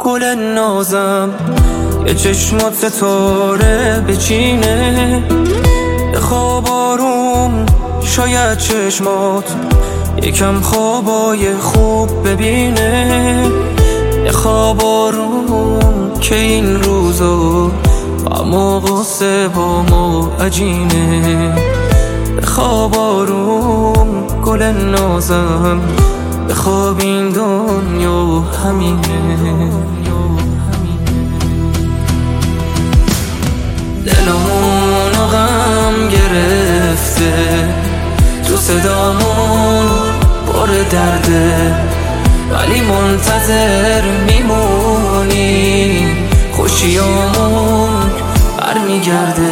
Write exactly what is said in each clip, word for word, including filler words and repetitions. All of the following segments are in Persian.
گل نازم یه چشمات ستاره بچینه، یه خواب آروم شاید چشمات یکم خوابای خوب ببینه، یه خواب آروم که این روزا غم و غصه با ما عجینه، یه خواب آروم گل نازم بخواب این دنیا همینه. دلمون غم گرفته تو صدامون پر درده، ولی منتظر میمونی خوشیامون برمیگرده.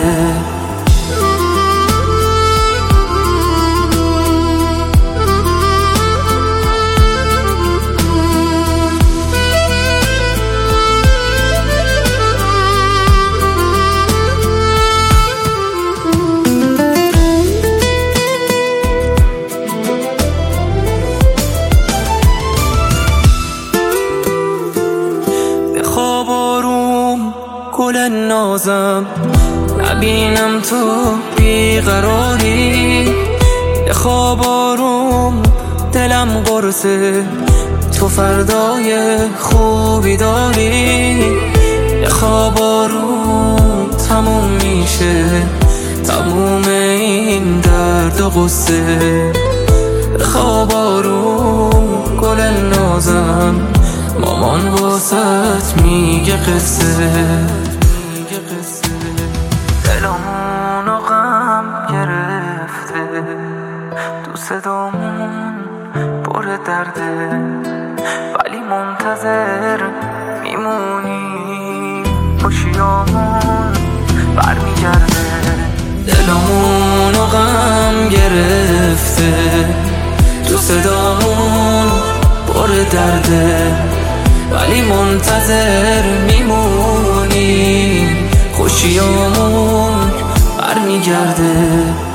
خواب آروم گل نازم نبینم تو بیقراری، یه خواب آروم دلم قرصه تو فردای خوبی داری، یه خواب آروم تموم میشه تموم این درد و غصه، خواب آروم گل نازم مامان واسط میگه قصه. دلمونو غم گرفته تو صدامون پر درده، ولی منتظر میمونی خوشیامون برمیگرده. دلمونو غم گرفته تو صدامون پر درده، ولی منتظر میمونی خوشیامون برمیگرده.